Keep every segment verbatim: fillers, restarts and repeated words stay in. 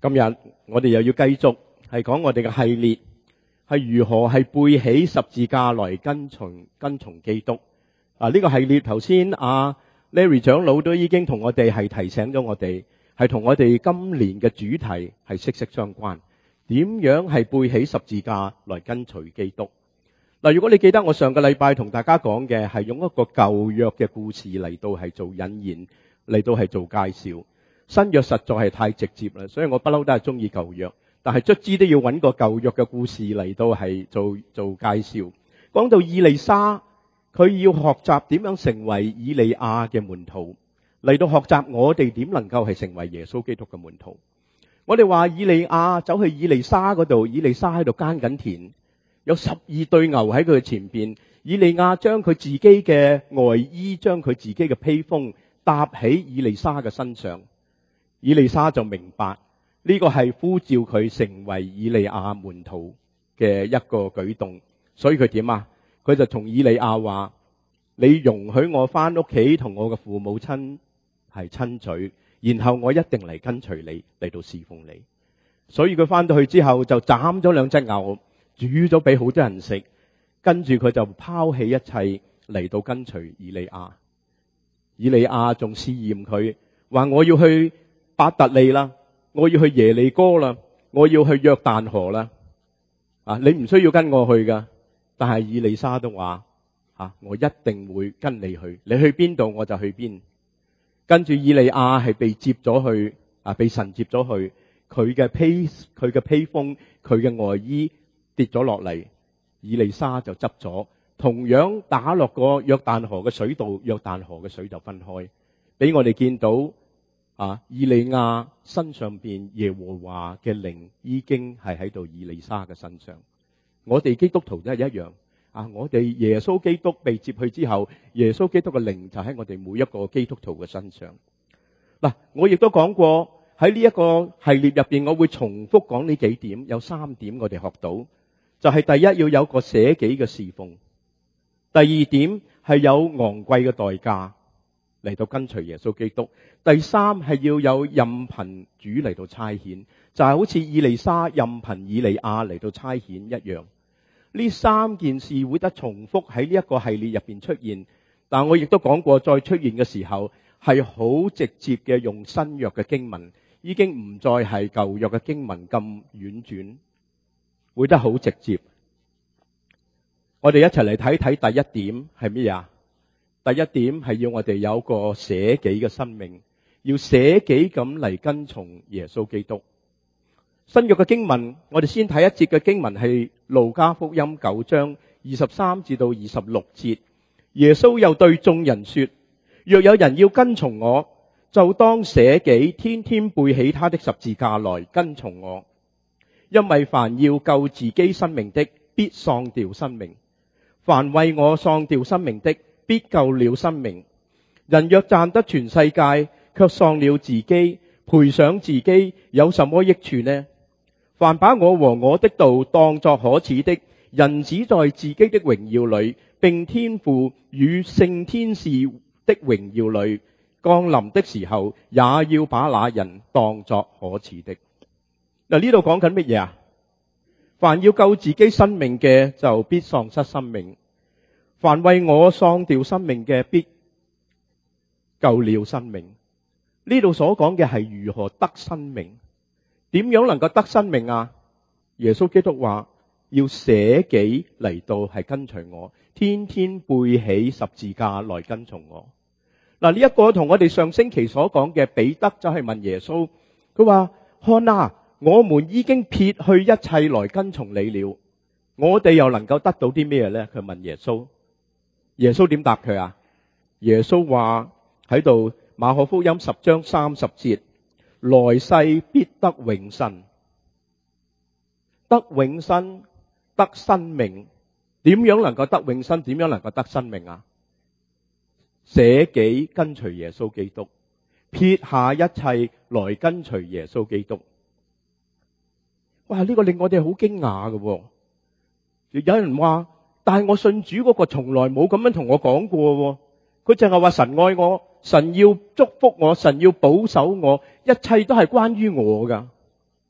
今日我哋又要繼續係講我哋嘅系列，係如何係背起十字架來跟從跟從基督。啊，呢個系列頭先阿 Larry 長老都已經同我哋係提醒咗我哋，係同我哋今年嘅主題係息息相關。點樣係背起十字架來跟隨基督？嗱，如果你記得我上個禮拜同大家講嘅係用一個舊約嘅故事嚟到係做引言，嚟到係做介紹。新約實在係太直接啦，所以我不嬲都係中意舊約，但係卒之都要揾個舊約嘅故事嚟到係做做介紹。講到以利沙，佢要學習點樣成為以利亞嘅門徒，嚟到學習我哋點能夠係成為耶穌基督嘅門徒。我哋話以利亞走去以利沙嗰度，以利沙喺度耕緊田，有十二對牛喺佢前邊，以利亞將佢自己嘅外衣，將佢自己嘅披風搭喺以利沙嘅身上。以利沙就明白呢個係呼召佢成為以利亞門徒嘅一個舉動，所以佢點啊？佢就同以利亞話：你容許我翻屋企同我嘅父母親係親嘴，然後我一定嚟跟隨你嚟到侍奉你。所以佢翻到去之後就斬咗兩隻牛，煮咗俾好多人食，跟住佢就拋棄一切嚟到跟隨以利亞。以利亞仲試驗佢，話我要去伯特利啦，我要去耶利哥啦，我要去約旦河啦。啊，你唔需要跟我去噶，但係以利沙都話：啊，我一定會跟你去，你去邊度我就去邊。跟住以利亞係被接咗去，啊，被神接咗去，佢嘅披佢嘅披風，佢嘅外衣跌咗落嚟，以利沙就執咗，同樣打落個約旦河嘅水道，約旦河嘅水就分開，俾我哋見到。啊！以利亞身上邊耶和華嘅靈已經係喺度以利沙嘅身上。我哋基督徒都係一樣。啊！我哋耶穌基督被接去之後，耶穌基督嘅靈就喺我哋每一個基督徒嘅身上。嗱、啊，我亦都講過喺呢一個系列入邊，我會重複講呢幾點，有三點我哋學到，就係、是、第一要有個捨己嘅侍奉，第二點係有昂貴嘅代價嚟到跟隨耶穌基督。第三係要有任憑主嚟到差遣，就係好似以利沙任憑以利亞嚟到差遣一樣。呢三件事會得重複喺呢一個系列入邊出現，但我亦都講過，再出現嘅時候係好直接嘅，用新約嘅經文，已經唔再係舊約嘅經文咁婉轉，會得好直接。我哋一齊嚟睇睇第一點係咩啊？第一點係要我哋有個捨己嘅生命，要捨己咁嚟跟從耶穌基督。新約嘅經文，我哋先睇一節嘅經文係路加福音九章二十三至到二十六節。耶穌又對眾人說：若有人要跟從我，就當捨己，天天背起他的十字架來跟從我。因為凡要救自己生命的，必喪掉生命；凡為我喪掉生命的，必救了生命。人若賺得全世界，卻喪了自己，賠上自己，有什麼益處呢？凡把我和我的道當作可恥的，人子在自己的榮耀裏，並天父與聖天使的榮耀裏降臨的時候，也要把那人當作可恥的。嗱，呢度講緊乜嘢啊？凡要救自己生命嘅，就必喪失生命；凡為我喪掉生命嘅，必救了生命。呢度所講嘅係如何得生命，點樣能夠得生命啊？耶穌基督話要捨己嚟到係跟隨我，天天背起十字架來跟從我。嗱，呢一個同我哋上星期所講嘅彼得就係問耶穌，佢話：看啊，我們已經撇去一切來跟從你了，我哋又能夠得到啲咩呢？佢問耶穌。耶穌點答佢啊？耶穌話喺度馬可福音十章三十節，來世必得永生。得永生，得生命。點樣能夠得永生？點樣能夠得生命啊？捨己跟隨耶穌基督，撇下一切來跟隨耶穌基督。哇！呢個令我哋好驚訝嘅。有人話，但係我信主嗰個從來冇咁樣同我講過。佢淨係話神愛我，神要祝福我，神要保守我，一切都係關於我噶。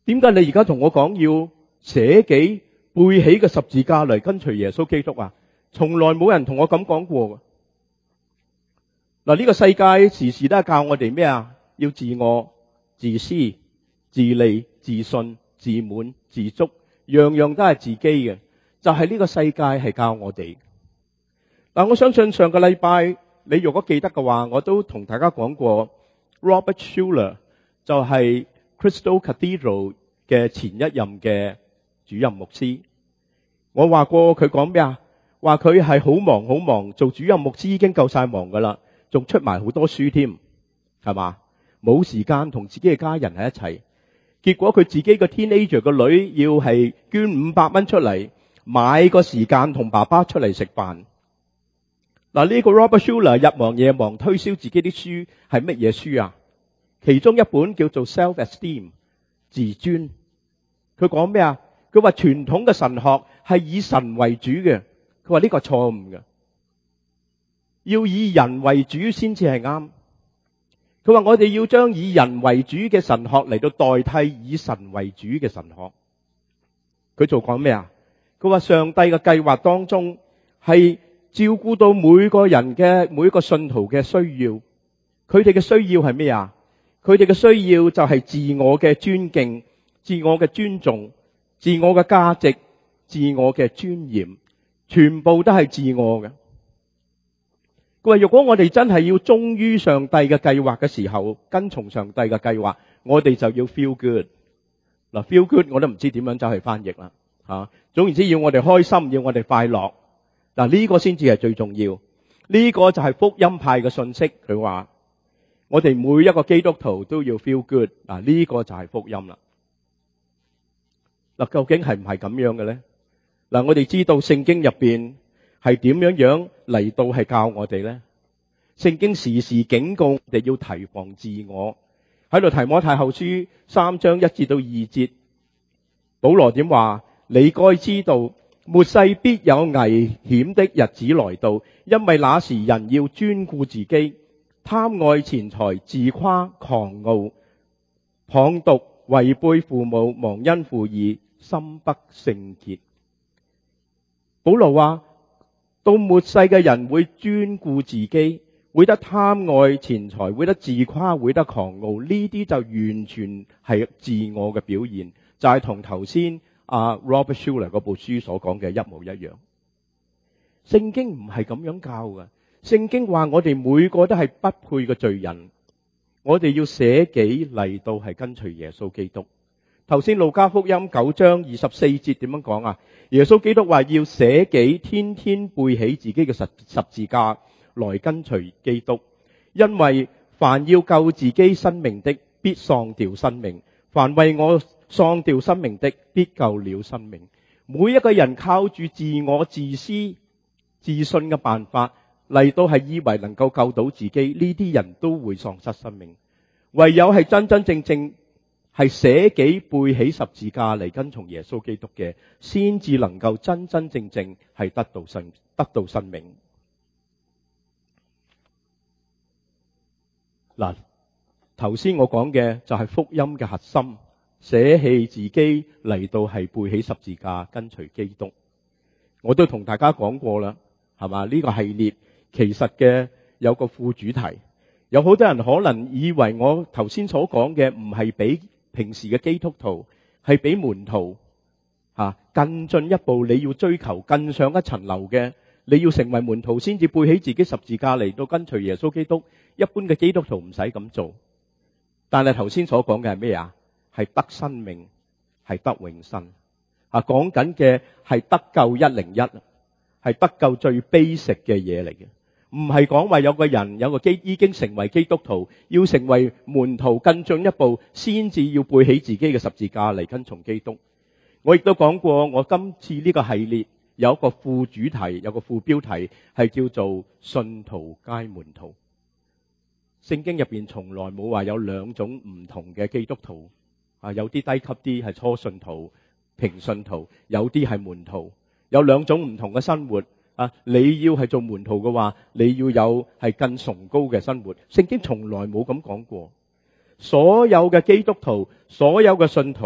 點解你而家同我講要捨己背起個十字架嚟跟隨耶穌基督啊？從來冇人同我咁講過。嗱，呢個世界時時都係教我哋咩啊？要自我、自私、自利、自信、自滿、自足，樣樣都係自己嘅。就係呢個世界係教我哋。嗱，我相信上個禮拜你如果記得嘅話，我都同大家講過 Robert Schuller 就係 Crystal Cathedral 嘅前一任嘅主任牧師。我話過佢講咩啊？話佢係好忙好忙，做主任牧師已經夠晒忙噶啦，仲出埋好多書添，係嘛？冇時間同自己嘅家人喺一齊。結果佢自己個 teenager 個女要係捐五百蚊出嚟，買個時間同爸爸出嚟食飯。嗱，呢個 Robert Schuller 日忙夜忙推銷自己啲書係乜嘢書啊？其中一本叫做 Self-Esteem 自尊。佢講咩啊？佢話傳統嘅神學係以神為主嘅，佢話呢個錯誤嘅，要以人為主先至係啱。佢話我哋要將以人為主嘅神學嚟到代替以神為主嘅神學。佢做講咩啊？佢話上帝嘅計劃當中係照顧到每個人嘅每個信徒嘅需要。佢哋嘅需要係咩啊？佢哋嘅需要就係自我嘅尊敬、自我嘅尊重、自我嘅價值、自我嘅尊嚴，全部都係自我嘅。佢話如果我哋真係要忠於上帝嘅計劃嘅時候，跟從上帝嘅計劃，我哋就要 feel good。嗱，feel good 我都唔知點樣走去翻譯啦吓。總言之，要我哋開心，要我哋快樂。嗱，呢個先至係最重要。呢個就係福音派嘅信息。佢話我哋每一個基督徒都要 feel good。嗱，呢個就係福音啦。嗱，究竟係唔係咁樣嘅咧？嗱，我哋知道聖經入邊係點樣樣嚟到係教我哋咧？聖經時時警告我哋要提防自我。喺度提摩太後書三章一至到二節，保羅點話？你該知道末世必有危險的日子來到，因為那時人要專顧自己，貪愛錢財，自誇狂傲，謗讟，違背父母，忘恩負義，心不聖潔。保羅話到末世嘅人會專顧自己，會得貪愛錢財，會得自誇，會得狂傲，呢啲就完全係自我嘅表現，就係同頭先阿 Robert Schuller 嗰部書所講嘅一模一樣。聖經唔係咁樣教嘅。聖經話我哋每個都係不配嘅罪人，我哋要捨己嚟到係跟隨耶穌基督。頭先路加福音九章二十四節點樣講啊？耶穌基督話要捨己，天天背起自己嘅十十字架來跟隨基督，因為凡要救自己生命的，必喪掉生命；凡為我喪掉生命的，必救了生命。每一個人靠住自我自私自信嘅辦法嚟到係以為能夠救到自己，呢啲人都會喪失生命。唯有係真真正正係捨己背起十字架嚟跟從耶穌基督嘅，先至能夠真真正正係得到生得到生命。嗱，頭先我講嘅就係福音嘅核心，捨棄自己嚟到係背起十字架跟隨基督。我都同大家講過啦，係嘛？呢個系列其實嘅有個副主題，有好多人可能以為我頭先所講嘅唔係俾平時嘅基督徒，係俾門徒吓更進一步，你要追求更上一層樓嘅，你要成為門徒先至背起自己十字架嚟到跟隨耶穌基督。一般嘅基督徒唔使咁做，但係頭先所講嘅係咩啊？係得生命，係得永生啊！講緊嘅係得救一零一，係得救最 basic 嘅嘢嚟嘅，唔係講話有個人有個基已經成為基督徒，要成為門徒更進一步，先至要背起自己嘅十字架嚟跟從基督。我亦都講過，我今次呢個系列有一個副主題，有個副標題係叫做信徒皆門徒。聖經入邊從來冇話有兩種唔同嘅基督徒啊，有啲低級啲係初信徒、平信徒，有啲係門徒，有兩種唔同嘅生活啊。你要係做門徒嘅話，你要有係更崇高嘅生活。聖經從來冇咁講過。所有嘅基督徒，所有嘅信徒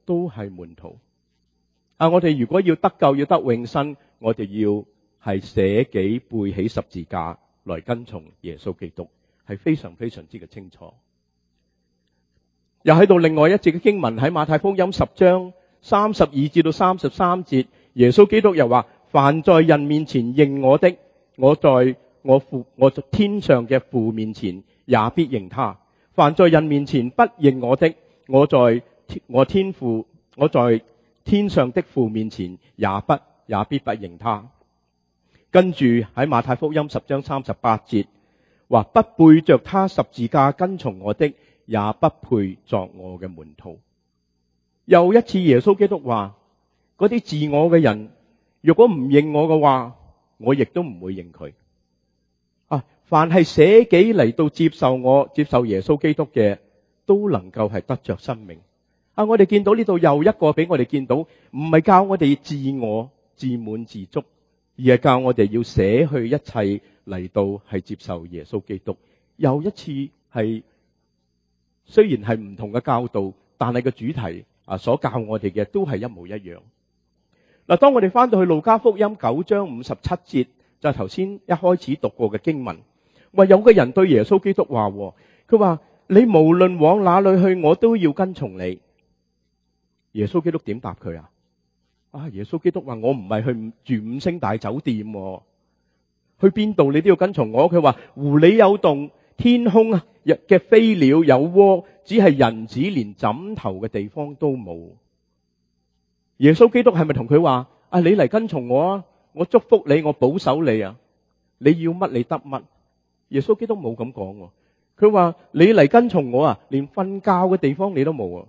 都係門徒。啊，我哋如果要得救，要得永生，我哋要係捨己背起十字架來跟從耶穌基督，係非常非常之嘅清楚。又喺度另外一節嘅經文喺馬太福音十章三十二至到三十三節，耶穌基督又話：凡在人面前認我的，我在我父我在天上嘅父面前也必認他；凡在人面前不認我的，我在我天父我在天上的父面前也不也必不認他。跟住喺馬太福音十章三十八節話：不背着他十字架跟從我的，也不配作我嘅門徒。又一次耶穌基督話：嗰啲自我嘅人，如果唔認我嘅話，我亦都唔會認佢。啊，凡係捨己嚟到接受我、接受耶穌基督嘅，都能夠係得着生命。啊，我哋見到呢度又一個俾我哋見到，唔係教我哋自我自滿自足，而係教我哋要捨去一切嚟到係接受耶穌基督。又一次係雖然係唔同嘅教導，但係個主題啊所教我哋嘅都係一模一樣。嗱，當我哋翻到去路加福音九章五十七節，就係頭先一開始讀過嘅經文，話有個人對耶穌基督話，佢話：你無論往哪裏去，我都要跟從你。耶穌基督點答佢啊？啊，耶穌基督話：我唔係去住五星大酒店，去邊度你都要跟從我。佢話：狐狸有洞，天空嘅飛鳥有窩，只係人子連枕頭嘅地方都冇。耶穌基督係咪同佢話：啊，你嚟跟從我啊，我祝福你，我保守你啊，你要乜你得乜？耶穌基督冇咁講，佢話：你嚟跟從我啊，連瞓覺嘅地方你都冇啊。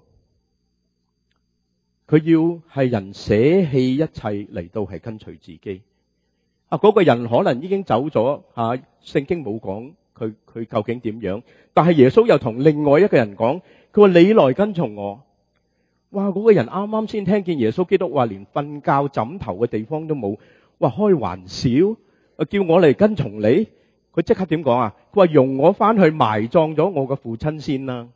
佢要係人捨棄一切嚟到係跟隨自己。啊，嗰個人可能已經走咗，吓，聖經冇講佢佢究竟點樣，但係耶穌又同另外一個人講，佢話：你來跟從我。哇！嗰個人啱啱先聽見耶穌基督話連瞓覺枕頭嘅地方都冇，哇！開玩笑，叫我嚟跟從你。佢即刻點講啊？佢話：容我翻去埋葬咗我嘅父親先啦。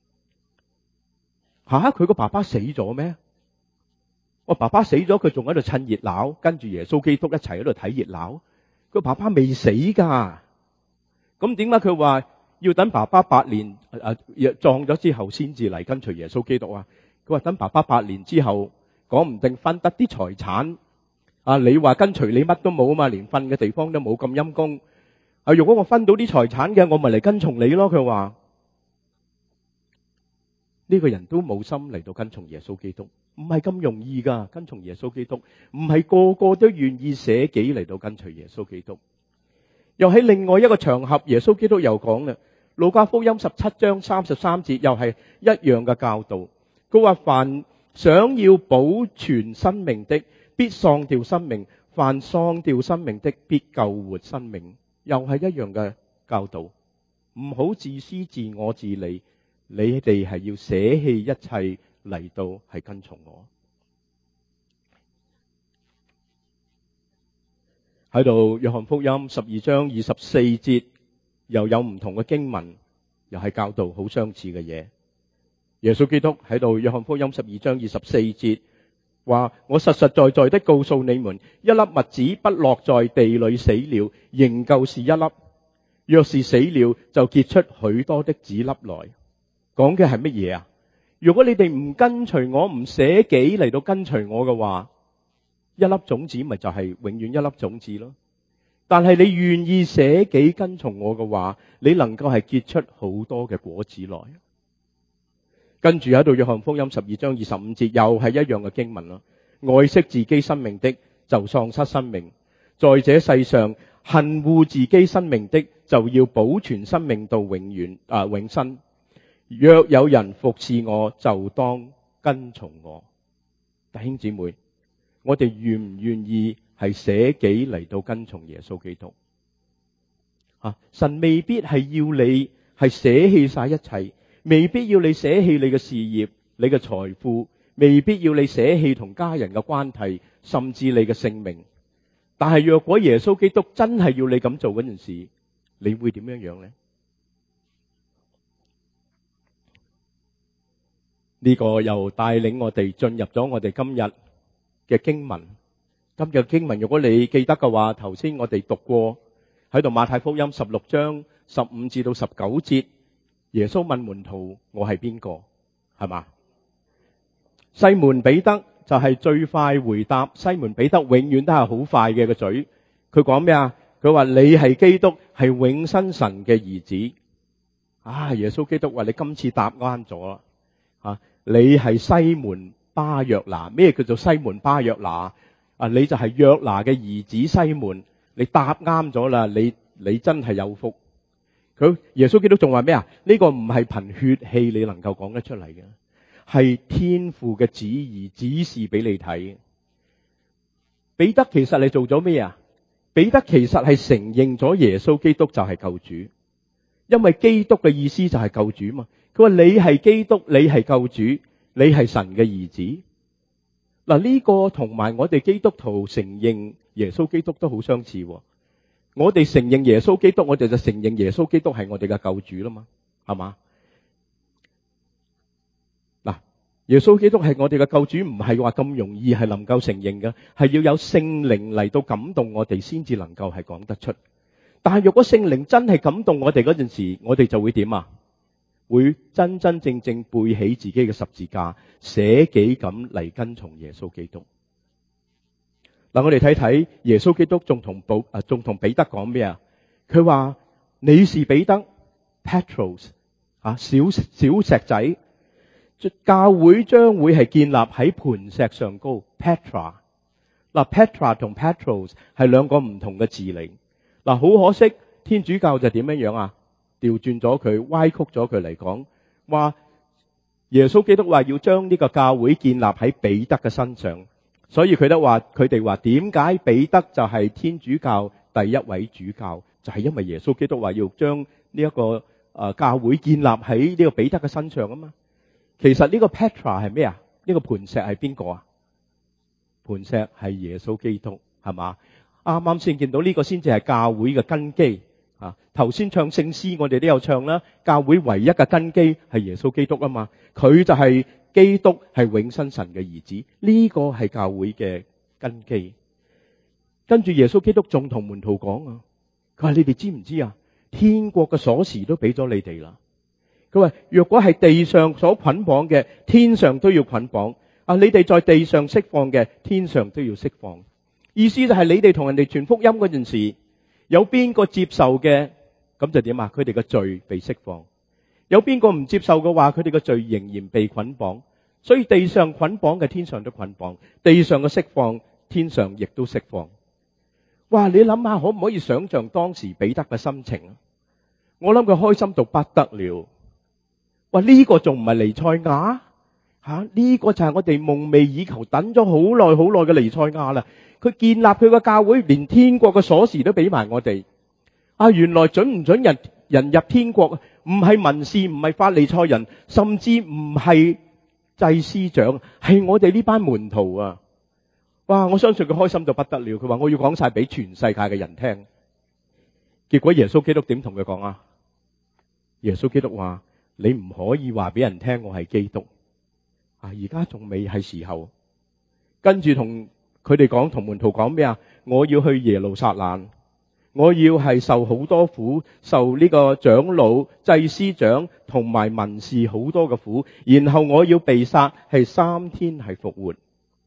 吓，佢個爸爸死咗咩？我爸爸死咗，佢仲喺度趁熱鬧，跟住耶穌基督一齊喺度睇熱鬧。佢爸爸未死噶，咁點解佢話要等爸爸八年誒葬咗之後先至嚟跟隨耶穌基督啊？佢話等爸爸八年之後，講唔定分得啲財產。啊，你話跟隨你乜都冇啊嘛，連瞓嘅地方都冇，咁陰公。啊，如果我分到啲財產嘅，我咪嚟跟從你咯。佢話呢個人都冇心嚟到跟從耶穌基督，唔係咁容易噶。跟從耶穌基督唔係個個都願意捨己嚟到跟隨耶穌基督。又喺另外一個場合，耶穌基督又講啦，路加福音十七章三十三節又係一樣嘅教導。佢話：凡想要保存生命的，必喪掉生命；凡喪掉生命的，必救活生命。又係一樣嘅教導，唔好自私自我自利。你哋係要捨棄一切嚟到係跟從我。喺度約翰福音十二章二十四節又有唔同嘅經文，又係教導好相似嘅嘢。耶穌基督喺度約翰福音十二章二十四節話：我實實在在的告訴你們，一粒麥子不落在地裏死了，仍舊是一粒；若是死了，就結出許多的子粒來。講嘅係乜嘢啊？如果你哋唔跟隨我，唔捨己嚟到跟隨我嘅話，一粒種子咪就係永遠一粒種子咯。但係你願意捨己跟從我嘅話，你能夠係結出好多嘅果子來。跟住喺度約翰福音十二章二十五節又係一樣嘅經文啦。愛惜自己生命的就喪失生命，在這世上恨惡自己生命的就要保存生命到永遠啊永生。若有人服侍我，就當跟從我。弟兄姊妹，我哋願唔願意係捨己嚟到跟從耶穌基督？啊，神未必係要你係捨棄晒一切，未必要你捨棄你嘅事業、你嘅財富，未必要你捨棄同家人嘅關係，甚至你嘅性命。但係若果耶穌基督真係要你咁做嗰陣時，你會點樣樣呢？ 呢個又帶領我哋進入咗我哋今日嘅經文。今日經文，如果你記得嘅話，頭先我哋讀過喺度馬太福音十六章十五至到十九節，耶穌問門徒：我係邊個？係嘛？西門彼得就係最快回答。西門彼得永遠都係好快嘅個嘴。佢講咩啊？佢話你係基督，係永生神嘅兒子。啊！耶穌基督話你今次答啱咗啦。啊！你係西門巴約拿。咩叫做西門巴約拿？啊！你就係約拿嘅兒子西門。你答啱咗啦。你你真係有福。佢耶穌基督仲話咩啊？呢個唔係憑血氣你能夠講得出嚟嘅，係天父嘅旨意指示俾你睇。彼得其實你做咗咩啊？彼得其實係承認咗耶穌基督就係救主，因為基督嘅意思就係救主嘛。佢話你係基督，你係救主，你係神嘅兒子。嗱，呢個同埋我哋基督徒承認耶穌基督都好相似。我哋承認耶穌基督，我哋就承認耶穌基督係我哋嘅救主啦嘛，係嘛？嗱，耶穌基督係我哋嘅救主，唔係話咁容易係能夠承認嘅，係要有聖靈嚟到感動我哋先至能夠係講得出。但係若果聖靈真係感動我哋嗰陣時，我哋就會點啊？會真真正正背起自己嘅十字架，捨己咁嚟跟從耶穌基督。嗱，我哋睇睇耶穌基督仲同保啊，仲同彼得講咩啊？佢話你是彼得 Petros 啊，小小石仔，教會將會係建立喺磐石上高 Petra。嗱 Petra 同 Petros 係兩個唔同嘅字嚟。嗱，好可惜，天主教就點樣樣啊？調轉咗佢，歪曲咗佢嚟講，話耶穌基督話要將呢個教會建立喺彼得嘅身上。所以佢都話，佢哋話點解彼得就係天主教第一位主教，就係因為耶穌基督話要將呢一個誒教會建立喺呢個彼得嘅身上啊嘛。其實呢個 Petra 係咩啊？呢個磐石係邊個啊？磐石係耶穌基督，係嘛？啱啱先見到呢個先至係教會嘅根基啊。頭先唱聖詩，我哋都有唱啦。教會唯一嘅根基係耶穌基督啊嘛，佢就係。基督係永生神嘅兒子，呢個係教會嘅根基。跟住耶穌基督仲同門徒講啊，佢話你哋知唔知啊？天國嘅鎖匙都俾咗你哋啦。佢話若果係地上所捆綁嘅，天上都要捆綁啊！你哋在地上釋放嘅，天上都要釋放。意思就係你哋同人哋傳福音嗰陣時，有邊個接受嘅，咁就點啊？佢哋嘅罪被釋放。有邊個唔接受嘅話，佢哋嘅罪仍然被捆綁。所以地上捆綁嘅，天上都捆綁；地上嘅釋放，天上亦都釋放。哇！你諗下，可唔可以想象當時彼得嘅心情啊？我諗佢開心到不得了。哇！呢個仲唔係彌賽亞吓？呢個就係我哋夢寐以求、等咗好耐好耐嘅彌賽亞啦。佢建立佢個教會，連天國嘅鎖匙都俾埋我哋。啊！原來准唔准人人入天國？唔係文士，唔係法利賽人，甚至唔係祭司長，係我哋呢班門徒啊！哇！我相信佢開心到不得了。佢話我要講晒俾全世界嘅人聽。結果耶穌基督點同佢講啊？耶穌基督話：你唔可以話俾人聽我係基督啊！而家仲未係時候。跟住同佢哋講，同門徒講咩啊？我要去耶路撒冷。我要係受好多苦，受呢個長老、祭司長同埋文士好多嘅苦，然後我要被殺，係三天係復活。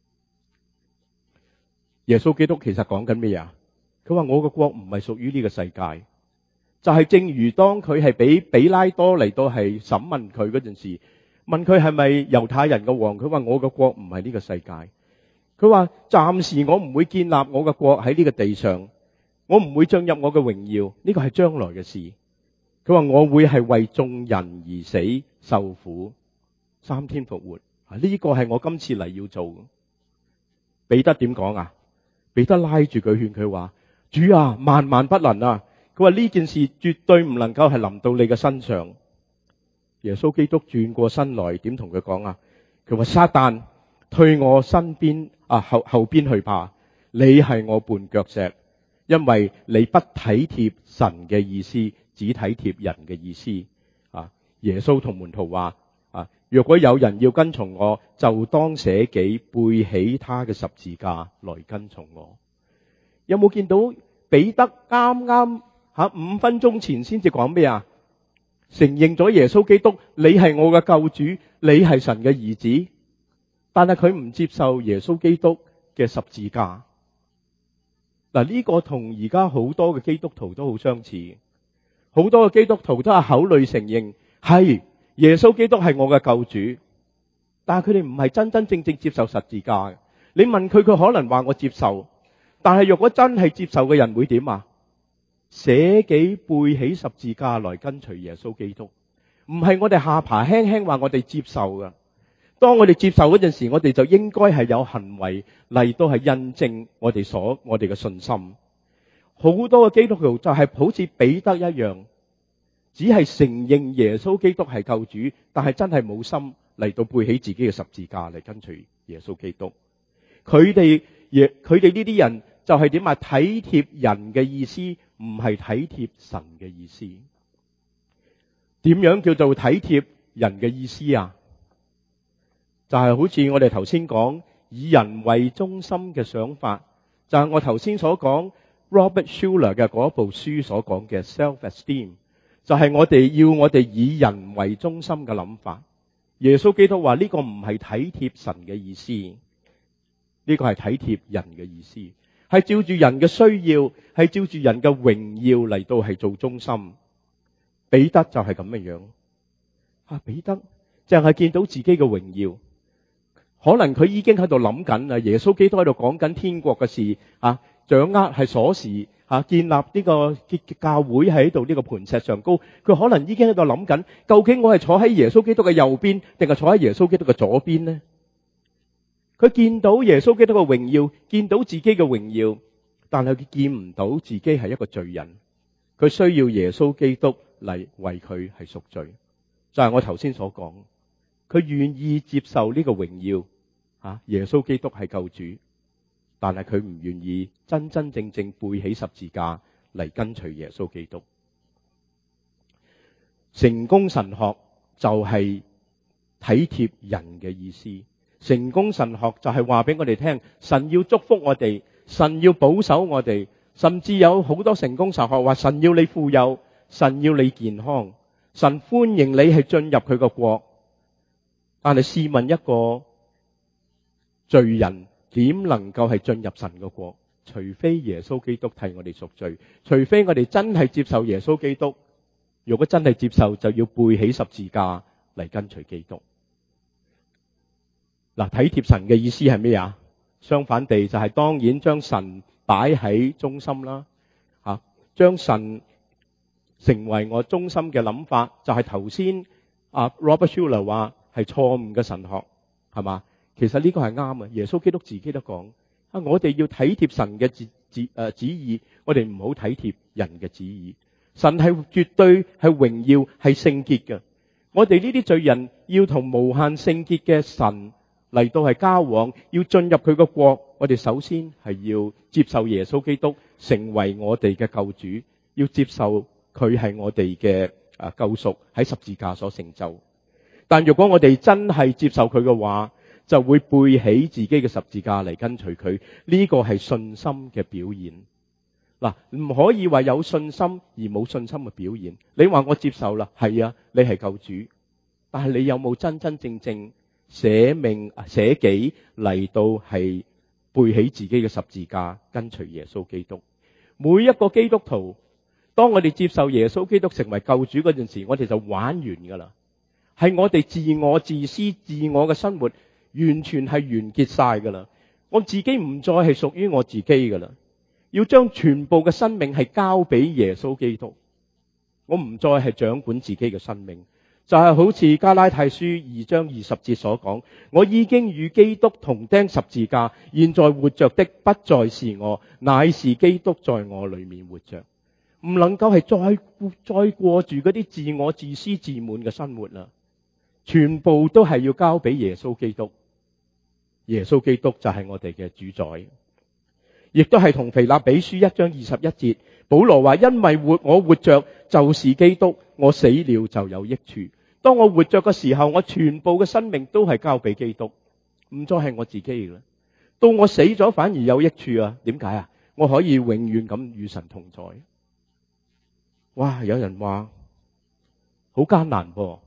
耶穌基督其實講緊咩啊？佢話我嘅國唔係屬於呢個世界，就係正如當佢係俾比拉多嚟到係審問佢嗰陣時，問佢係咪猶太人嘅王，佢話我嘅國唔係呢個世界。佢話暫時我唔會建立我嘅國喺呢個地上。我唔會進入我嘅榮耀，呢個係將來嘅事。佢話我會係為眾人而死受苦，三天復活。呢個係我今次嚟要做嘅。彼得點講啊？彼得拉住佢勸佢話：主啊，萬萬不能啊！佢話呢件事絕對唔能夠係臨到你嘅身上。耶穌基督轉過身來點同佢講啊？佢話撒旦退我身邊啊後後邊去吧，你係我絆腳石。因為你不體貼神嘅意思，只體貼人嘅意思。啊，耶穌同門徒話：啊， 若果有人要跟從我，就當捨己，背起他嘅十字架來跟從我。有冇見到彼得啱啱吓五分鐘前先至講咩啊？承認咗耶穌基督，你係我嘅救主，你係神嘅兒子，但係佢唔接受耶穌基督嘅十字架。嗱，呢個同而家好多嘅基督徒都好相似，好多嘅基督徒都係口裏承認係耶穌基督係我嘅救主，但係佢哋唔係真真正正接受十字架嘅。你問佢，佢可能話我接受，但係若果真係接受嘅人會點啊？捨己背起十字架來跟隨耶穌基督，唔係我哋下巴輕輕話我哋接受噶。當我哋接受嗰陣時，我哋就應該係有行為嚟到係印證我哋所我哋嘅信心。好多嘅基督徒就係好似彼得一樣，只係承認耶穌基督係救主，但係真係冇心嚟到背起自己嘅十字架嚟跟隨耶穌基督。佢哋佢哋呢啲人就係點啊？體貼人嘅意思，唔係體貼神嘅意思。點樣叫做體貼人嘅意思啊？就係好似我哋頭先講以人為中心嘅想法，就係我頭先所講 Robert Schuller 嘅嗰部書所講嘅 self-esteem， 就係我哋要我哋以人為中心嘅諗法。耶穌基督話呢個唔係體貼神嘅意思，呢個係體貼人嘅意思，係照住人嘅需要，係照住人嘅榮耀嚟到係做中心。彼得就係咁嘅樣啊！彼得淨係見到自己嘅榮耀，可能佢已經喺度諗緊啊！耶穌基督喺度講緊天國嘅事啊，掌握係鎖匙啊，建立呢個教會喺度呢個磐石上高。佢可能已經喺度諗緊，究竟我係坐喺耶穌基督嘅右邊，定係坐喺耶穌基督嘅左邊呢？佢見到耶穌基督嘅榮耀，見到自己嘅榮耀，但係佢見唔到自己係一個罪人。佢需要耶穌基督嚟為佢係贖罪，就係我頭先所講，佢願意接受呢個榮耀啊，耶穌基督係救主，但係佢唔願意真真正正背起十字架嚟跟隨耶穌基督。成功神學就係體貼人嘅意思，成功神學就係話俾我哋聽，神要祝福我哋，神要保守我哋，甚至有好多成功神學話神要你富有，神要你健康，神歡迎你係進入佢個國。但係試問一個罪人點能夠係進入神個國？除非耶穌基督替我哋贖罪，除非我哋真係接受耶穌基督。如果真係接受，就要背起十字架嚟跟隨基督。嗱，體貼神嘅意思係咩啊？相反地就係當然將神擺喺中心啦，吓，將神成為我中心嘅諗法，就係頭先啊 Robert Schuller 話係錯誤嘅神學，係嘛？其實呢個係啱啊！耶穌基督自己都講啊，我哋要體貼神嘅旨旨誒旨意，我哋唔好體貼人嘅旨意。神係絕對係榮耀係聖潔嘅，我哋呢啲罪人要同無限聖潔嘅神嚟到係交往，要進入佢個國，我哋首先係要接受耶穌基督成為我哋嘅救主，要接受佢係我哋嘅啊救贖喺十字架所成就。但如果我哋真係接受佢嘅話，就會背起自己嘅十字架嚟跟隨佢，呢個係信心嘅表現。嗱，唔可以話有信心而冇信心嘅表現。你話我接受啦，係啊，你係救主，但係你有冇真真正正捨命捨己嚟到係背起自己嘅十字架跟隨耶穌基督？每一個基督徒，當我哋接受耶穌基督成為救主嗰陣時，我哋就玩完噶啦，係我哋自我自私自我嘅生活完全係完結晒噶啦，我自己唔再係屬於我自己噶啦，要將全部嘅生命係交俾耶穌基督，我唔再係掌管自己嘅生命。就係好似加拉太書二章二十節所講，我已經與基督同釘十字架，現在活着的不再是我，乃是基督在我裏面活着。唔能夠係再再過住嗰啲自我自私自滿嘅生活啦，全部都係要交俾耶穌基督。耶穌基督就係我哋嘅主宰，亦都係同腓立比書一章二十一節，保羅話：因為活我活着就是基督，我死了就有益處。 當我活着嘅時候，我全部嘅生命都係交俾基督，唔再係我自己嘅啦。到我死咗反而有益處啊？點解啊？我可以永遠咁與神同在。哇！有人話好艱難噃，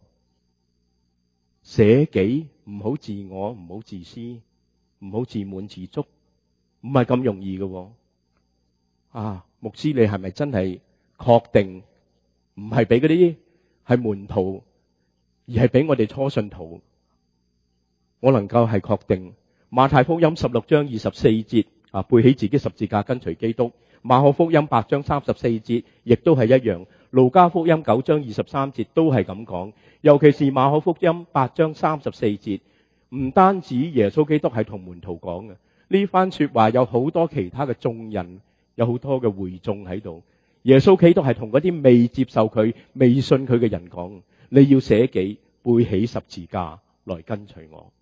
捨己，唔好自我，唔好自私，唔好自滿自足，唔係咁容易嘅。啊，牧師你係咪真係確定唔係俾嗰啲係門徒，而係俾我哋初信徒？我能夠係確定馬太福音十六章二十四節啊，背起自己十字架跟隨基督。馬可福音八章三十四節亦都係一樣。路加福音九章二十三節都係咁講。尤其是馬可福音八章三十四節，唔單止耶穌基督係同門徒講嘅，呢番說話有好多其他嘅眾人，有好多嘅會眾喺度。耶穌基督係同嗰啲未接受佢、未信佢嘅人講：你要捨己，背起十字架來跟隨我。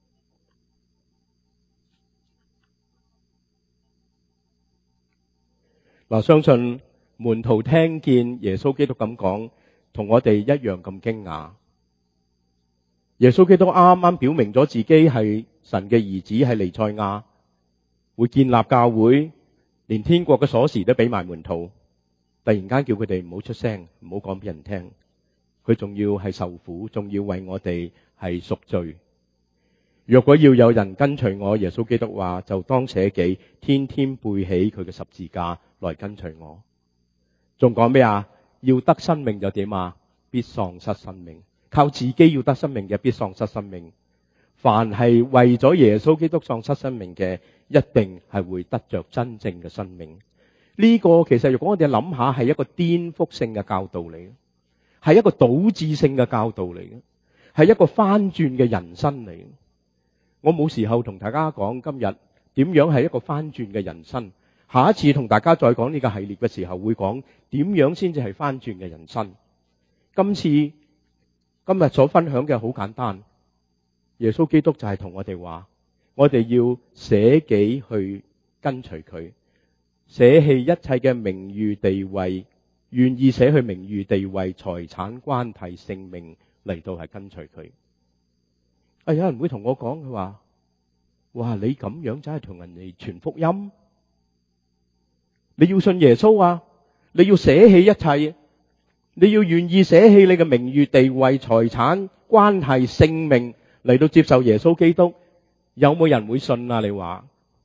嗱，相信門徒聽見耶穌基督咁講，同我哋一樣咁驚訝。耶穌基督啱啱表明咗自己係神嘅兒子，係彌賽亞，會建立教會，連天國嘅鎖匙都俾埋門徒。突然間叫佢哋唔好出聲，唔好講俾人聽。佢仲要係受苦，仲要為我哋係贖罪。若果要有人跟隨我，耶穌基督話就當捨己，天天背起佢嘅十字架來跟隨我。仲講咩啊？要得生命就點啊？必喪失生命。靠自己要得生命嘅，必喪失生命。凡係為咗耶穌基督喪失生命嘅，一定係會得着真正嘅生命。呢個其實如果我哋諗下，係一個顛覆性嘅教導嚟，係一個倒置性嘅教導嚟嘅，係一個翻轉嘅人生嚟。我冇時候同大家講今日點樣係一個翻轉嘅人生。下一次同大家再講呢個系列嘅時候，會講點樣先至係翻轉嘅人生。今次今日所分享嘅好簡單，耶穌基督就係同我哋話，我哋要捨己去跟隨佢，捨棄一切嘅名譽地位，願意捨去名譽地位、財產、關係、性命嚟到係跟隨佢。啊，有人會同我講，佢話：哇，你咁樣真係同人哋傳福音？你要信耶穌啊！你要捨棄一切，你要願意捨棄你嘅名譽、地位、財產、關係、性命嚟到接受耶穌基督，有冇人會信啊？你話？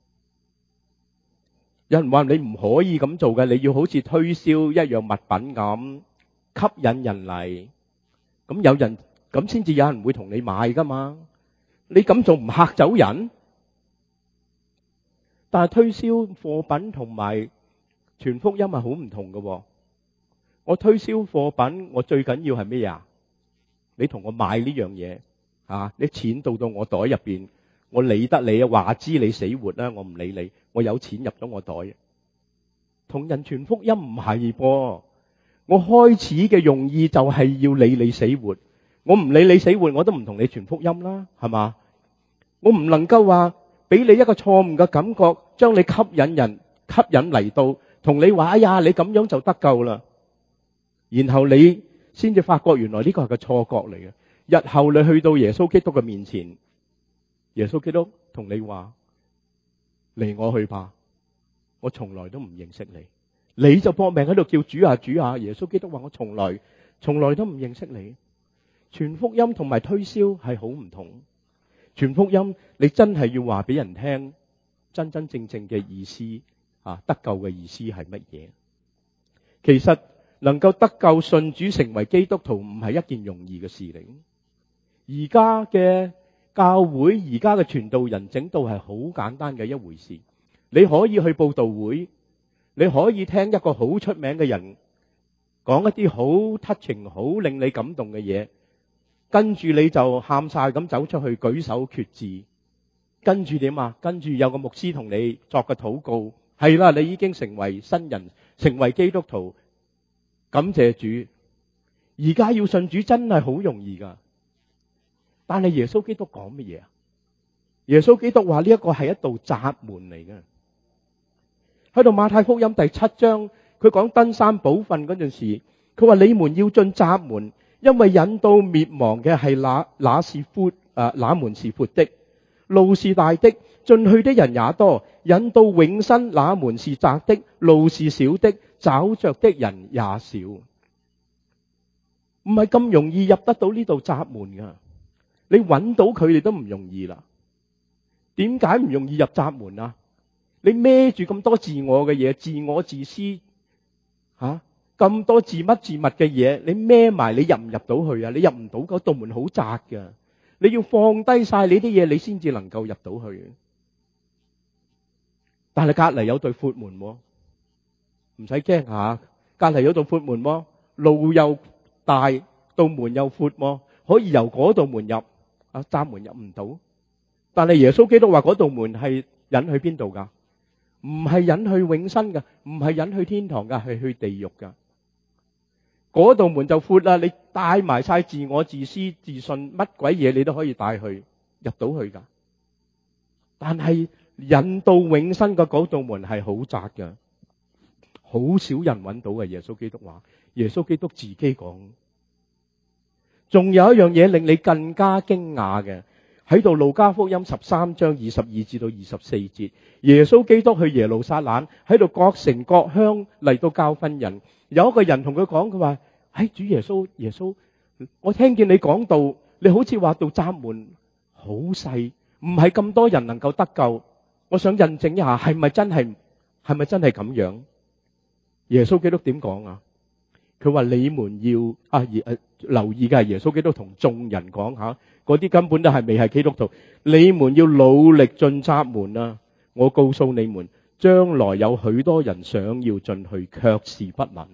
有人話你唔可以咁做嘅，你要好似推銷一樣物品咁吸引人嚟，咁有人咁先至有人會同你買噶嘛？你咁做唔嚇走人？但係推銷貨品同埋傳福音係好唔同嘅。我推銷貨品，我最緊要係咩啊？你同我買呢樣嘢啊，你錢到到我袋入邊，我理得你啊？話知你死活啦，我唔理你，我有錢入咗我袋。同人傳福音唔係噃，我開始嘅用意就係要理你死活，我唔理你死活，我都唔同你傳福音啦，係嘛？我唔能夠話俾你一個錯誤嘅感覺，將你吸引人，吸引嚟到同你話，哎呀，你咁樣就得救啦，然後你先至發覺原來呢個係個錯覺嚟嘅。日後你去到耶穌基督嘅面前，耶穌基督同你話：離我去吧，我從來都唔認識你。你就搏命喺度叫主啊主啊！耶穌基督話：我從來從來都唔認識你。傳福音同埋推銷係好唔同。傳福音你真係要話俾人聽真真正正嘅意思啊，得救嘅意思係乜嘢？其實能夠得救信主成為基督徒唔係一件容易嘅事嚟。而家嘅教會，而家嘅傳道人整道係好簡單嘅一回事。你可以去佈道會，你可以聽一個好出名嘅人講一啲好 touching、好令你感動嘅嘢，跟住你就喊晒咁走出去舉手決志，跟住點啊？跟住有個牧師同你作個禱告，係啦，你已經成為新人，成為基督徒，感謝主。而家要信主真係好容易噶，但係耶穌基督講乜嘢啊？耶穌基督話呢一個係一道閘門嚟嘅。喺度馬太福音第七章，佢講登山寶訓嗰陣時，佢話你們要進閘門， 因為引到滅亡嘅係那那是闊誒，那門是闊的，路是大的，進去的人也多；引到永生那門是窄的，路是小的，找着的人也少。唔係咁容易入得到呢度窄門噶，你揾到佢哋都唔容易啦。點解唔容易入窄門啊？你孭住咁多自我嘅嘢，自我自私吓，咁、啊、多自乜自物嘅嘢，你孭埋，你入唔入到去啊？你入唔到，嗰道門好窄噶，你要放低晒你啲嘢，你先至能夠入到去。但係隔籬有對闊門，唔使驚吓，隔籬有道闊門，路又大，道門又闊，可以由嗰道門入，啊，窄門入唔到。但係耶穌基督話嗰道門係引去邊度噶？唔係引去永生噶，唔係引去天堂噶，係去地獄噶。嗰道門就闊啦，你帶埋晒自我、自私、自信，乜鬼嘢你都可以帶去入到去噶。但係引到永生嘅嗰道門係好窄噶，好少人揾到嘅。耶穌基督話，耶穌基督自己講。仲有一樣嘢令你更加驚訝嘅。喺度路加福音十三章二十二至到二十四節，耶穌基督去耶路撒冷，喺度各城各鄉嚟到教訓人。有一個人同佢講，佢話：哎，主耶穌，耶穌，我聽見你講道，你好似話道窄門好細，唔係咁多人能夠得救。我想印證一下，係咪真係，係咪真係咁樣？耶穌基督點講啊？佢話你們要啊，啊留意嘅係耶穌基督同眾人講吓，嗰啲根本都係未係基督徒。你們要努力進窄門啊！我告訴你們，將來有許多人想要進去，卻是不能。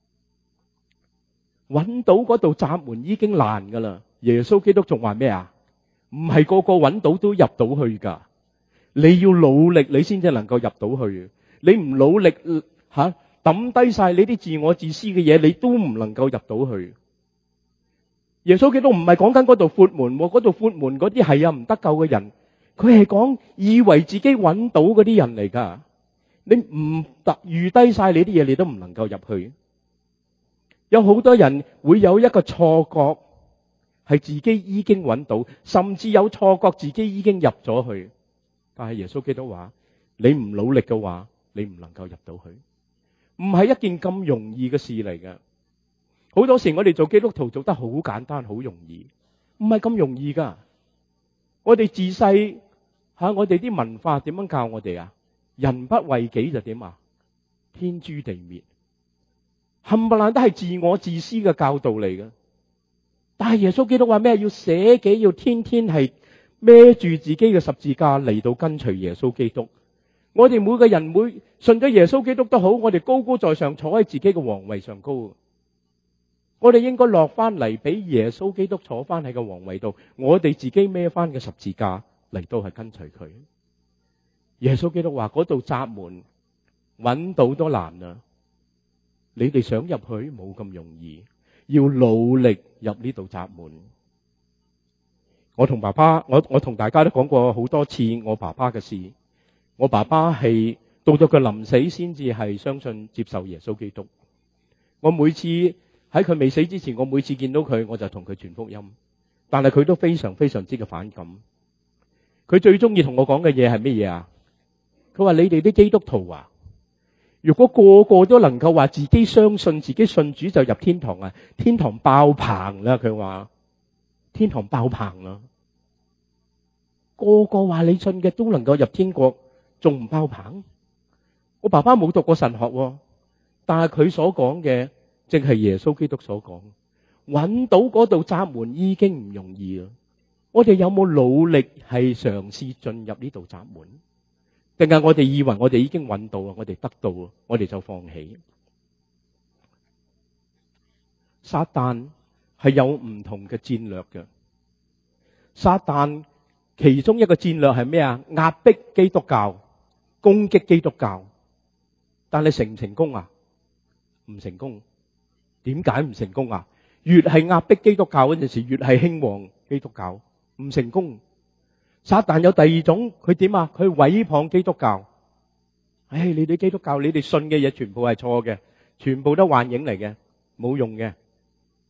揾到嗰道窄門已經難噶啦。耶穌基督仲話咩啊？唔係個個揾到都入到去噶，你要努力，你先至能夠入到去。你唔努力吓，抌低晒你啲自我自私嘅嘢，你都唔能夠入到去。耶穌基督唔係講緊嗰道闊門，嗰道闊門嗰啲係啊唔得救嘅人，佢係講以為自己揾到嗰啲人嚟噶。你唔特預低晒你啲嘢，你都唔能夠入去。有好多人會有一個錯覺，係自己已經揾到，甚至有錯覺自己已經入咗去。但係耶穌基督話：你唔努力嘅話，你唔能夠入到去。唔係一件咁容易嘅事嚟嘅。好多時我哋做基督徒做得好簡單，好容易，唔係咁容易噶。我哋自細吓，我哋啲文化點樣教我哋啊？人不為己就點啊？天誅地滅，冚唪唥都係自我自私嘅教導嚟嘅。但係耶穌基督話咩？要捨己，要天天係孭住自己嘅十字架嚟到跟隨耶穌基督。我哋每個人每信咗耶穌基督都好，我哋高高在上坐喺自己嘅皇位上高。我哋應該落翻嚟俾耶穌基督坐翻喺個皇位度，我哋自己孭翻嘅十字架嚟到係跟隨佢。耶穌基督話嗰道窄門揾到都難啊！你哋想入去冇咁容易，要努力入呢道窄門。我同爸爸，我我同大家都講過好多次我爸爸嘅事。我爸爸係到到佢臨死先至係相信接受耶穌基督。我每次喺佢未死之前，我每次見到佢，我就同佢傳福音。但係佢都非常非常之嘅反感。佢最中意同我講嘅嘢係乜嘢啊？佢話：你哋啲基督徒啊，如果個個都能夠話自己相信自己信主就入天堂啊，天堂爆棚啦！佢話天堂爆棚啦，個個話你信嘅都能夠入天國，仲唔爆棚？我爸爸冇讀過神學，但係佢所講嘅正係耶穌基督所講，揾到嗰道窄門已經唔容易啦。我哋有冇努力係嘗試進入呢道窄門？定係我哋以為我哋已經揾到啊，我哋得到啊，我哋就放棄？撒旦係有唔同嘅戰略嘅。撒旦其中一個戰略係咩啊？壓迫基督教，攻擊基督教。但係成唔成功啊？唔成功。點解唔成功啊？越係壓迫基督教嗰陣時，越係興旺基督教，唔成功。撒旦有第二種，佢點啊？佢毀謗基督教。唉，你哋基督教，你哋信嘅嘢全部係錯嘅，全部都幻影嚟嘅，冇用嘅。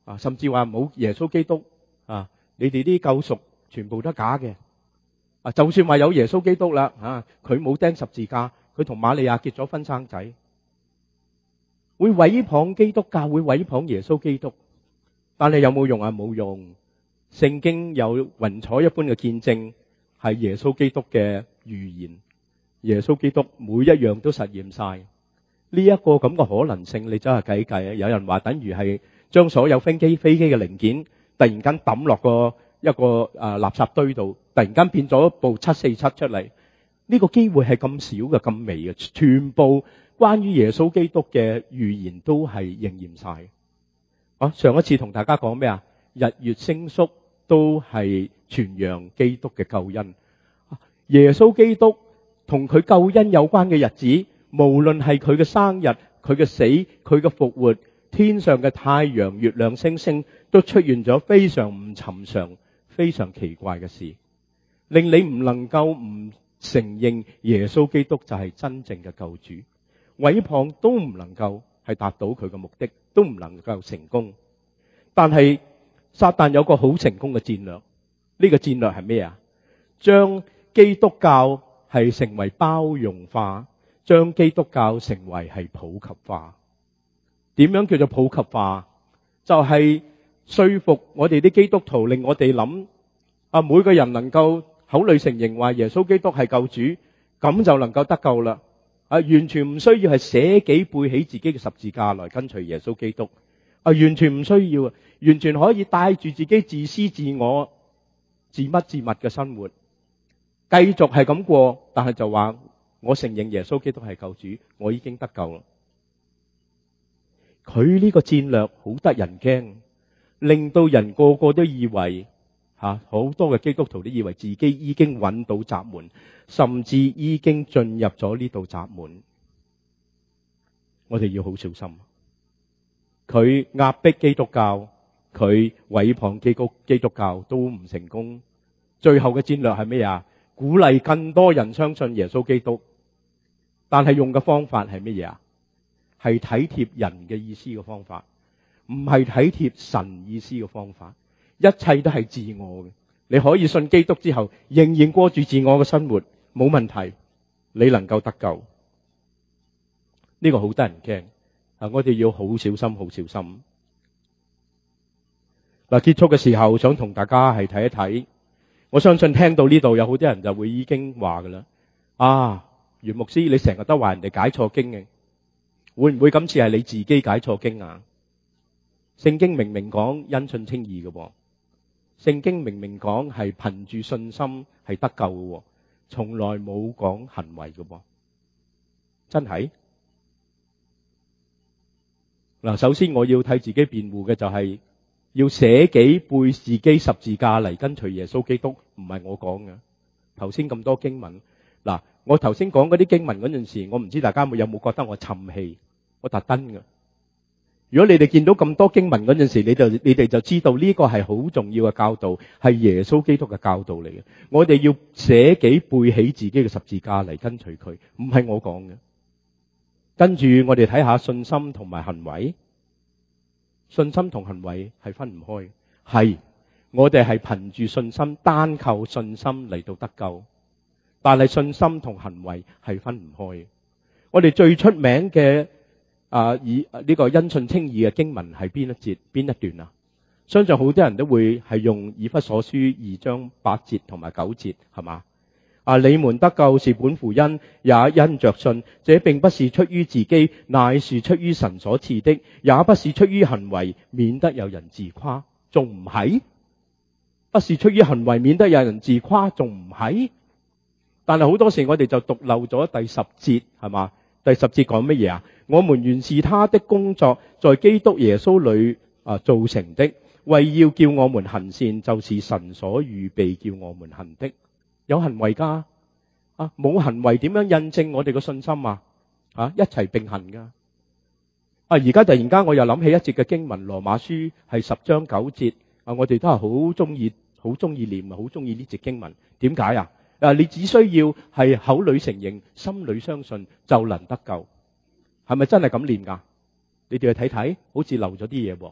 啊，甚至話冇耶穌基督啊，你哋啲救贖全部都假嘅。啊，就算話有耶穌基督啦，啊，佢冇釘十字架，佢同瑪利亞結咗婚生仔，會毀謗基督教，會毀謗耶穌基督，但係有冇用啊？冇用。聖經有雲彩一般嘅見證，係耶穌基督嘅預言，耶穌基督每一樣都實驗晒。呢一個咁嘅可能性，你真係計計啊！有人話等於係將所有飛機飛機嘅零件突然間抌落個一個啊垃圾堆度，突然間變咗一部七四七出嚟。呢個機會係咁少嘅，咁微嘅，全部關於耶穌基督嘅預言都係應驗晒。啊，上一次同大家講咩啊？日月星宿都係傳揚基督嘅救恩。耶穌基督同佢救恩有關嘅日子，無論係佢嘅生日、佢嘅死、佢嘅復活，天上嘅太陽、月亮、星星都出現咗非常唔尋常、非常奇怪嘅事，令你唔能夠唔承認耶穌基督就係真正嘅救主。毀謗都唔能夠係達到佢嘅目的，都唔能夠成功。但係撒旦有個好成功嘅戰略，呢個戰略係咩啊？將基督教係成為包容化，將基督教成為係普及化。點樣叫做普及化？就係說服我哋啲基督徒，令我哋諗啊，每個人能夠口裏承認話耶穌基督係救主，咁就能夠得救啦。啊，完全唔需要係捨己背起自己嘅十字架來跟隨耶穌基督。啊，完全唔需要啊，完全可以帶住自己自私自我、自乜自物嘅生活，繼續係咁過，但係就話我承認耶穌基督係救主，我已經得救啦。佢呢個戰略好得人驚，令到人個個都以為吓，好多嘅基督徒都以為自己已經揾到閘門，甚至已經進入咗呢度閘門。我哋要好小心。佢壓迫基督教，佢毀謗基督基督教都唔成功。最後嘅戰略係咩啊？鼓勵更多人相信耶穌基督，但係用嘅方法係乜嘢啊？係體貼人嘅意思嘅方法，唔係體貼神意思嘅方法。一切都係自我嘅。你可以信基督之後，仍然過住自我嘅生活，冇問題，你能夠得救。呢個好得人驚。啊！我哋要好小心，好小心。嗱，結束嘅時候想同大家係睇一睇。我相信聽到呢度有好多人就會已經話噶啦。啊，袁牧師，你成日都話人哋解錯經嘅，會唔會今次係你自己解錯經啊？聖經明明講因信稱義嘅喎，聖經明明講係憑住信心係得救嘅喎，從來冇講行為嘅喎，真係。嗱，首先我要替自己辯護嘅就係要捨己背自己十字架嚟跟隨耶穌基督，唔係我講嘅。頭先咁多經文，嗱，我頭先講嗰啲經文嗰陣時，我唔知大家有冇覺得我沉氣，我特登嘅。如果你哋見到咁多經文嗰陣時，你就你哋就知道呢個係好重要嘅教導，係耶穌基督嘅教導嚟嘅。我哋要捨己背起自己嘅十字架嚟跟隨佢，唔係我講嘅。跟住我哋睇下信心同埋行為，信心同行為係分唔開。係我哋係憑住信心，單靠信心嚟到得救，但係信心同行為係分唔開。我哋最出名嘅啊以呢個因信稱義嘅經文係邊一節邊一段啊？相信好多人都會係用以弗所書二章八節同埋九節，係嘛？啊！你們得救是本乎恩，也因着信。這並不是出於自己，乃是出於神所賜的；也不是出於行為，免得有人自誇。仲唔係？不是出於行為，免得有人自誇，仲唔係？但係好多時我哋就讀漏咗第十節，係嘛？第十節講乜嘢啊？我們原是他的工作，在基督耶穌裏啊造成的，為要叫我們行善，就是神所預備叫我們行的。有行為噶，啊冇行為點樣印證我哋嘅信心啊？啊一齊並行噶。啊而家突然間我又諗起一節嘅經文，羅馬書係十章九節，啊我哋都係好中意，好中意念，好中意呢節經文。點解啊？啊你只需要係口裏承認，心裏相信就能得救，係咪真係咁念噶？你哋去睇睇，好似漏咗啲嘢喎。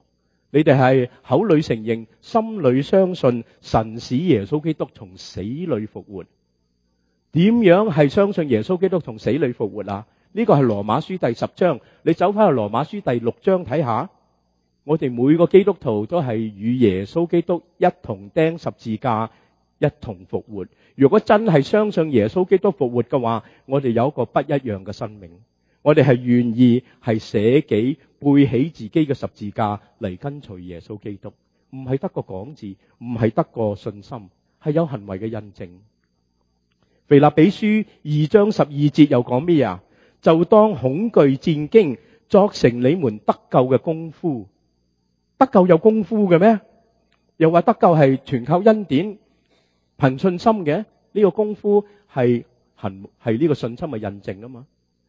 你哋係口裏承認，心裏相信神使耶穌基督從死裏復活。點樣係相信耶穌基督從死裏復活啊？呢個係羅馬書第十章，你走翻去羅馬書第六章睇下。我哋每個基督徒都係與耶穌基督一同釘十字架，一同復活。如果真係相信耶穌基督復活嘅話，我哋有一個不一樣嘅生命。我哋係願意係捨己背起自己嘅十字架嚟跟隨耶穌基督，唔係得個講字，唔係得個信心，係有行為嘅印證。腓立比書二章十二節又講咩啊？就當恐懼戰驚，作成你們得救嘅功夫。得救有功夫嘅咩？又話得救係全靠恩典憑信心嘅，呢個功夫係行係呢個信心嘅印證啊嘛。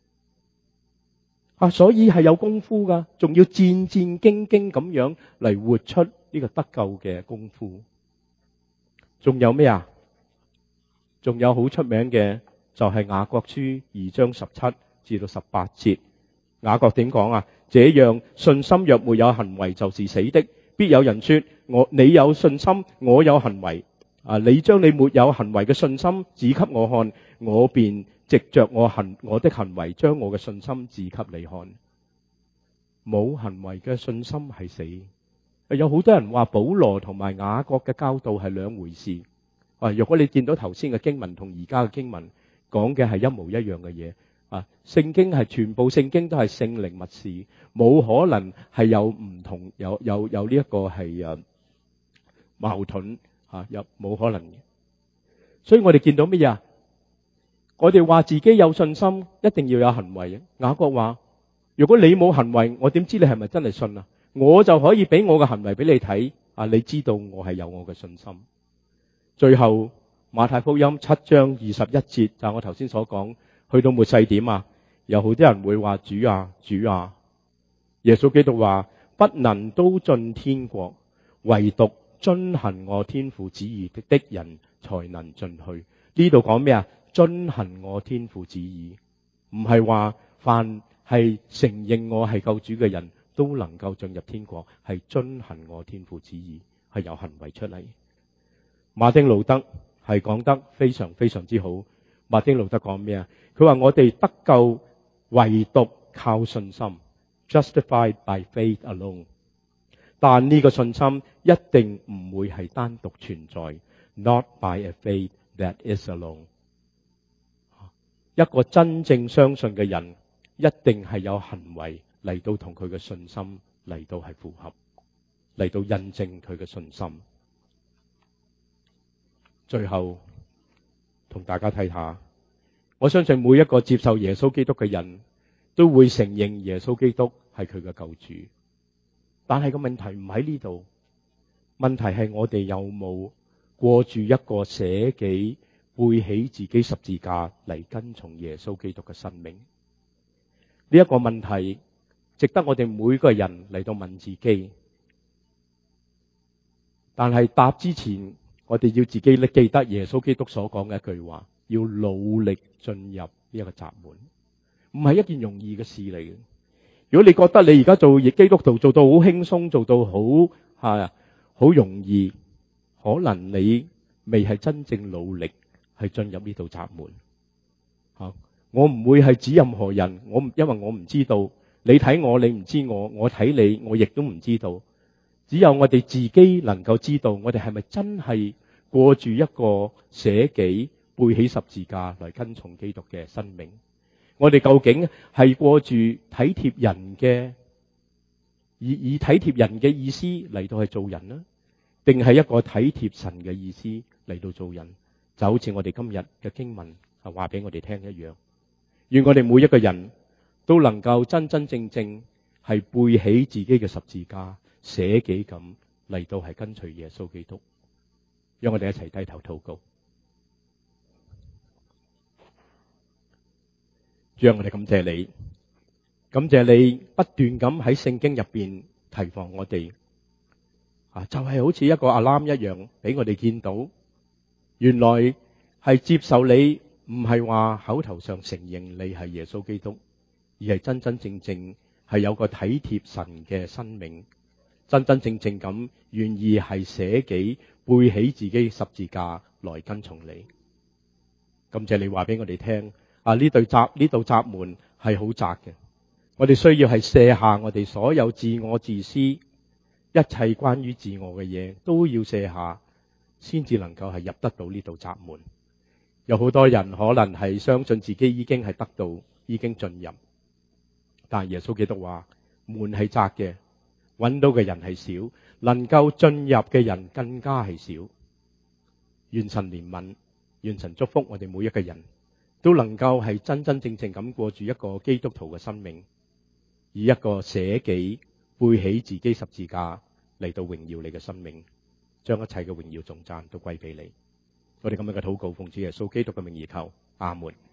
啊，所以係有功夫噶，仲要戰戰兢兢咁樣嚟活出呢個得救嘅功夫。仲有咩啊？仲有好出名嘅就係雅各書二章十七至到十八節。雅各點講啊？這樣信心若沒有行為就是死的。必有人說，我你有信心，我有行為。啊，你將你沒有行為嘅信心指給我看，我便藉着我行我的行為將我嘅信心指給你看。冇行為嘅信心係死。有好多人話保羅同埋雅各嘅教導係兩回事。啊，如果你見到頭先嘅經文同而家嘅經文講嘅係一模一樣嘅嘢。啊，聖經係全部聖經都係聖靈默示，冇可能係有唔同，有有有呢一個係誒矛盾吓，有冇可能嘅。所以我哋見到乜嘢啊？我哋話自己有信心，一定要有行為。雅各話：如果你冇行為，我點知你係咪真係信啊？我就可以俾我嘅行為俾你睇，啊，你知道我係有我嘅信心。最後馬太福音七章二十一節就係我頭先所講。去到末世點啊？有好多人會話主啊主啊，耶穌基督話不能都進天國，唯獨遵行我天父旨意的的人才能進去。呢度講咩啊？遵行我天父旨意，唔係話凡係承認我係救主嘅人都能夠進入天國，係遵行我天父旨意，係有行為出嚟。馬丁路德係講得非常非常之好。馬丁路德講咩啊？佢話我哋得救唯獨靠信心 ，justified by faith alone。但呢個信心一定唔會係單獨存在 ，not by a faith that is alone。一個真正相信嘅人，一定係有行為嚟到同佢嘅信心嚟到係符合，嚟到印證佢嘅信心。最後同大家睇下。我相信每一個接受耶穌基督嘅人都會承認耶穌基督係佢嘅救主，但係個問題唔喺呢度，問題係我哋有冇過住一個捨己背起自己十字架嚟跟從耶穌基督嘅生命？呢一個問題值得我哋每個人嚟到問自己，但係答之前，我哋要自己記得耶穌基督所講嘅一句話。要努力進入呢一個閘門，唔係一件容易嘅事嚟嘅。如果你覺得你而家做基督徒做到好輕鬆，做到好係好容易，可能你未係真正努力係進入呢道閘門。吓，我唔會係指任何人，我因為我唔知道，你睇我，你唔知我，我睇你，我亦都唔知道。只有我哋自己能夠知道，我哋係咪真係過住一個捨己背起十字架嚟跟從基督嘅生命？我哋究竟係過住體貼人嘅，以以體貼人嘅意思嚟到去做人呢？定係一個體貼神嘅意思嚟到做人？就好似我哋今日嘅經文係話俾我哋聽一樣。願我哋每一個人都能夠真真正正係背起自己嘅十字架，捨己咁嚟到係跟隨耶穌基督。讓我哋一齊低頭禱告。主啊，我哋感謝你，感謝你不斷咁喺聖經入邊提防我哋，啊，就係好似一個 alarm 一樣，俾我哋見到，原來係接受你，唔係話口頭上承認你係耶穌基督，而係真真正正係有個體貼神嘅生命， 真真正正咁願意係捨己背起自己十字架來跟從你。感謝你話俾我哋聽，啊呢對閘呢道閘門係好窄嘅，我哋需要係卸下我哋所有自我自私，一切關於自我嘅嘢都要卸下，先至能夠係入得到呢道閘門。有好多人可能係相信自己已經係得到，已經進入，但係耶穌基督話門係窄嘅，揾到嘅人係少，能夠進入嘅人更加係少。願神憐憫，願神祝福我哋每一個人都能夠係真真正正咁過住一個基督徒嘅生命，以一個捨己背起自己十字架嚟到榮耀你嘅生命，將一切嘅榮耀頌讚都歸俾你。我哋咁樣嘅禱告奉主耶穌基督嘅名而求，阿門。